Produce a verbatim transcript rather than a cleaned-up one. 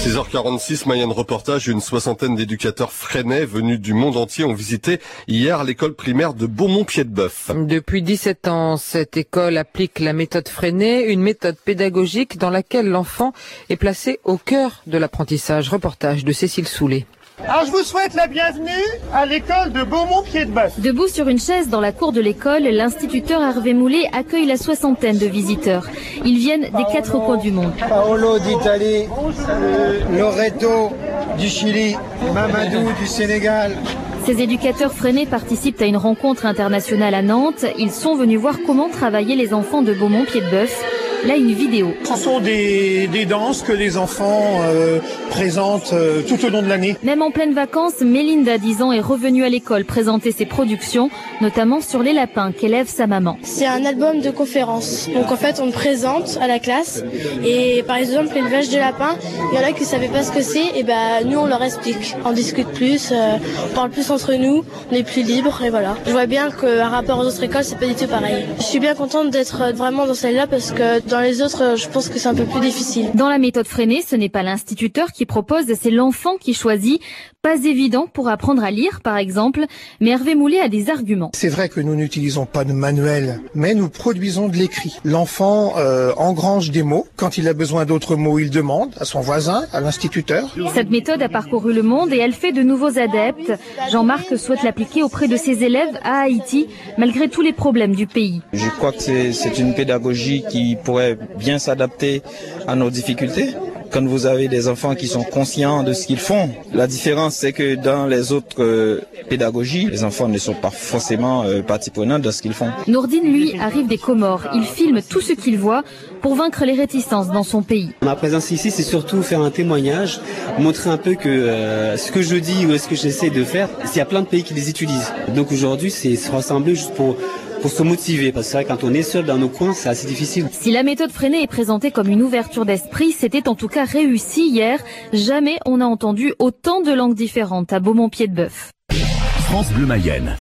six heures quarante-six, Mayenne Reportage, une soixantaine d'éducateurs freinais venus du monde entier ont visité hier l'école primaire de Beaumont-Pied-de-Bœuf. Depuis dix-sept ans, cette école applique la méthode freinée, une méthode pédagogique dans laquelle l'enfant est placé au cœur de l'apprentissage. Reportage de Cécile Soulet. Alors je vous souhaite la bienvenue à l'école de Beaumont-Pied-de-Bœuf. Debout sur une chaise dans la cour de l'école, l'instituteur Hervé Moulet accueille la soixantaine de visiteurs. Ils viennent des quatre coins du monde. Paolo d'Italie, Loreto du Chili, Mamadou du Sénégal. Ces éducateurs freinés participent à une rencontre internationale à Nantes. Ils sont venus voir comment travaillaient les enfants de Beaumont-Pied-de-Bœuf. Là, une vidéo. Ce sont des, des danses que les enfants euh, présentent euh, tout au long de l'année. Même en pleine vacances, Mélinda, dix ans, est revenue à l'école présenter ses productions, notamment sur les lapins qu'élève sa maman. C'est un album de conférences. Donc en fait, on me présente à la classe. Et par exemple, l'élevage de lapins, il y en a qui ne savaient pas ce que c'est. Et ben nous, on leur explique. On discute plus, euh, on parle plus entre nous, on est plus libre et voilà. Je vois bien qu'un rapport aux autres écoles, c'est pas du tout pareil. Je suis bien contente d'être vraiment dans celle-là parce que dans les autres, je pense que c'est un peu plus difficile. Dans la méthode freinée, ce n'est pas l'instituteur qui propose, c'est l'enfant qui choisit. Pas évident pour apprendre à lire, par exemple, mais Hervé Moulet a des arguments. C'est vrai que nous n'utilisons pas de manuel, mais nous produisons de l'écrit. L'enfant euh, engrange des mots. Quand il a besoin d'autres mots, il demande à son voisin, à l'instituteur. Cette méthode a parcouru le monde et elle fait de nouveaux adeptes. Jean-Marc souhaite l'appliquer auprès de ses élèves à Haïti, malgré tous les problèmes du pays. Je crois que c'est, c'est une pédagogie qui pourrait bien s'adapter à nos difficultés. Quand vous avez des enfants qui sont conscients de ce qu'ils font, la différence c'est que dans les autres euh, pédagogies, les enfants ne sont pas forcément euh, partie prenante de ce qu'ils font. Nourdine, lui, arrive des Comores. Il filme tout ce qu'il voit pour vaincre les réticences dans son pays. Ma présence ici, c'est surtout faire un témoignage, montrer un peu que euh, ce que je dis ou ce que j'essaie de faire, il y a plein de pays qui les utilisent. Donc aujourd'hui, c'est se rassembler juste pour... pour se motiver, parce que c'est vrai, quand on est seul dans nos coins, c'est assez difficile. Si la méthode freinée est présentée comme une ouverture d'esprit, c'était en tout cas réussi hier. Jamais on n'a entendu autant de langues différentes à Beaumont-Pied-de-Bœuf. France Bleu Mayenne.